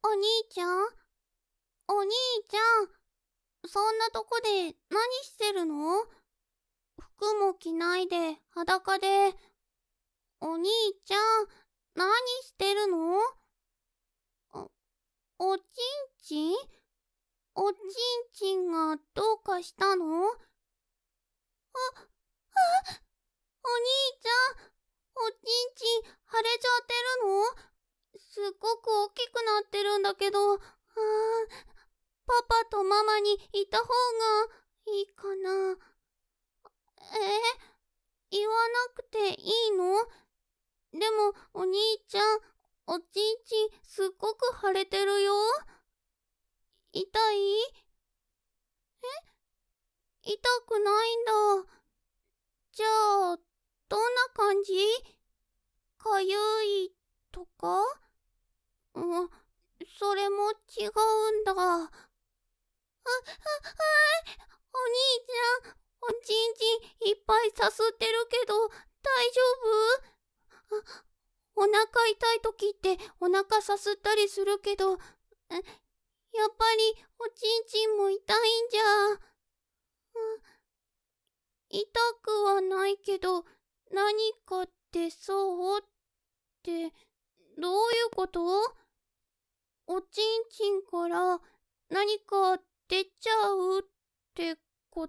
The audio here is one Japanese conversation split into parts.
お兄ちゃん、お兄ちゃん、そんなとこで何してるの？服も着ないで裸で。お兄ちゃん、何してるの？おちんちん？おちんちんがどうかしたの？お兄ちゃん、おちんちん腫れちゃってるの？すっごく大きくなってるんだけど、パパとママに言った方がいいかな。言わなくていいの？でもお兄ちゃん、おちんちんすっごく腫れてるよ。痛い？痛くないんだ。じゃあ、どんな感じ？かゆいとか？それも違うんだ。お兄ちゃん、おちんちんいっぱいさすってるけど、大丈夫？お腹痛い時ってお腹さすったりするけど、やっぱりおちんちんも痛いんじゃ。痛くはないけど、何かってそうってどういうこと？おちんちんから何か出ちゃうってこと？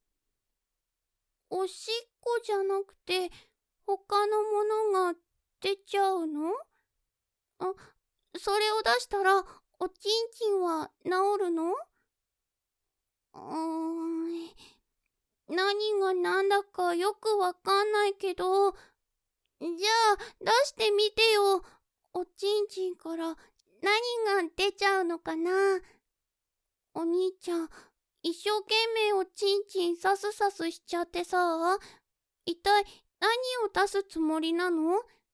おしっこじゃなくて他のものが出ちゃうの？それを出したらおちんちんは治るの？何が何だかよくわかんないけど、じゃあ出してみてよ。おちんちんから何が出ちゃうのかな？お兄ちゃん、一生懸命おちんちんさすさすしちゃってさ、一体何を出すつもりなの？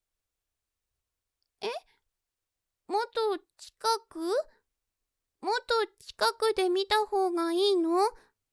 もっと近く？もっと近くで見た方がいいの？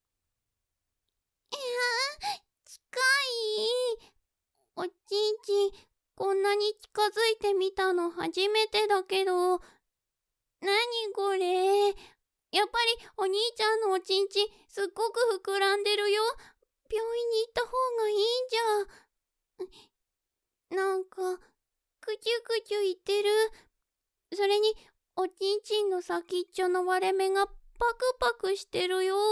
近い。おちんちん、こんなに近づいてみたの初めてだけど、なにこれ？やっぱりお兄ちゃんのおちんちんすっごく膨らんでるよ。病院に行った方がいいんじゃ。なんか、くちゅくちゅ言ってる。それに、おちんちんの先っちょの割れ目がパクパクしてるよ。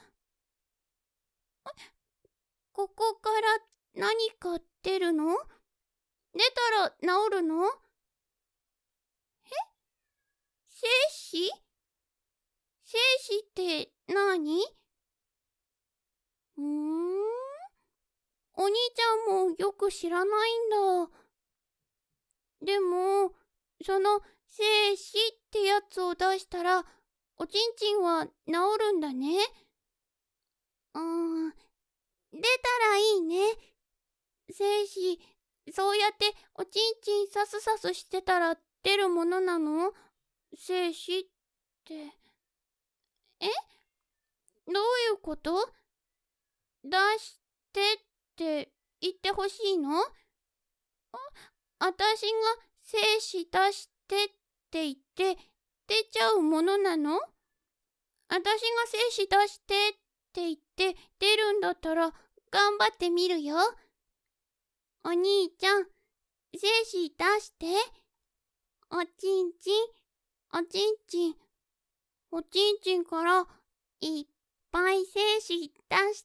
ここから何か出るの？出たら治るの？精子？精子って何？お兄ちゃんもよく知らないんだ。でも、その精子ってやつを出したら、おちんちんは治るんだね。出たらいいね。精子、そうやっておちんちんさすさすしてたら出るものなの？精子って。どういうこと？出してって言ってほしいの？あたしが精子出してって言って出ちゃうものなの？あたしが精子出してって言って出るんだったら頑張ってみるよ。お兄ちゃん、精子出して。おちんちん、おちんちん、おちんちんからいっぱい精子出して。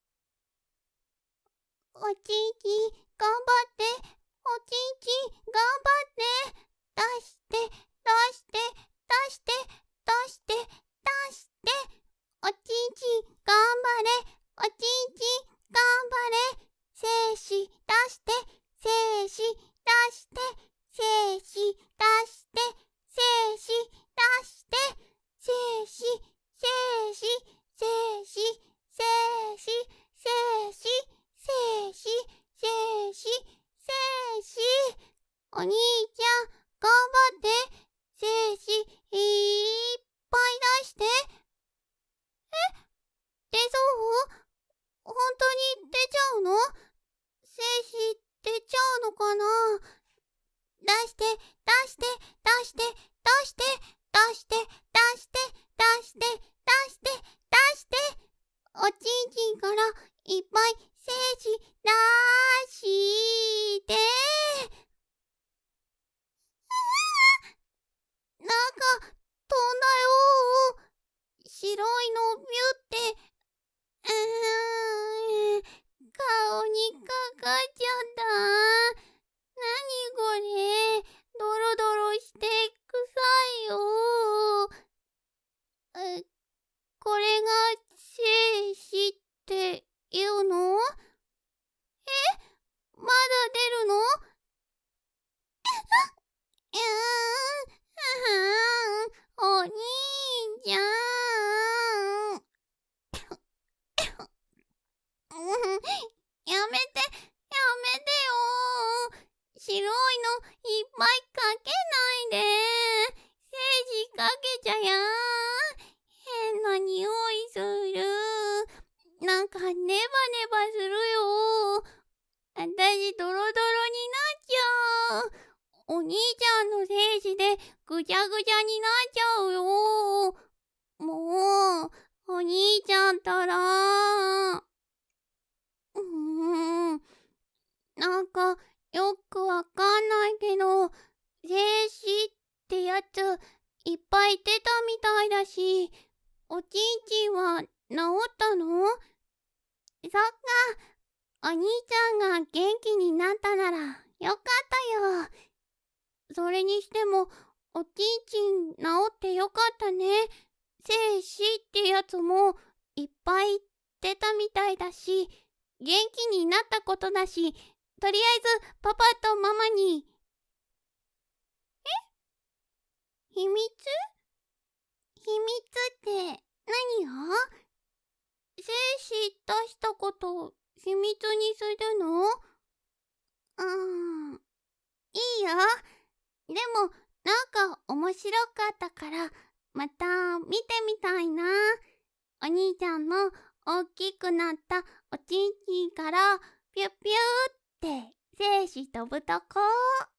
おちんちん、頑張って。おちんちん、頑張って。出して、出して、出して、出して、出して。おちんちん、頑張れ。おちんちん、頑張れ。精子出して、精子出して、精子出して、精子出して、精子、精子、精子、精子、精子、精子、精子、精子。お兄ちゃん、頑張って。精子いっぱい出して。出そう？本当に出ちゃうの？精子出ちゃうのかな？出して、出して、出して、出して。 かけないで。精子かけちゃやん。変な匂いする。なんかネバネバするよ。あたしドロドロになっちゃう。お兄ちゃんの精子でぐちゃぐちゃになっちゃうよ。もう、お兄ちゃんたら。なんかよくわかんないけど、精子ってやついっぱい出たみたいだし、おちんちんは治ったの？そっか、お兄ちゃんが元気になったならよかったよ。それにしても、おちんちん治ってよかったね。精子ってやつもいっぱい出たみたいだし、元気になったことだし、とりあえずパパとママに。秘密？秘密って何を？精子出したこと秘密にするの？いいよ。でもなんか面白かったからまた見てみたいな。お兄ちゃんの大きくなったおちんちんからピュッピューって精子飛ぶとこ。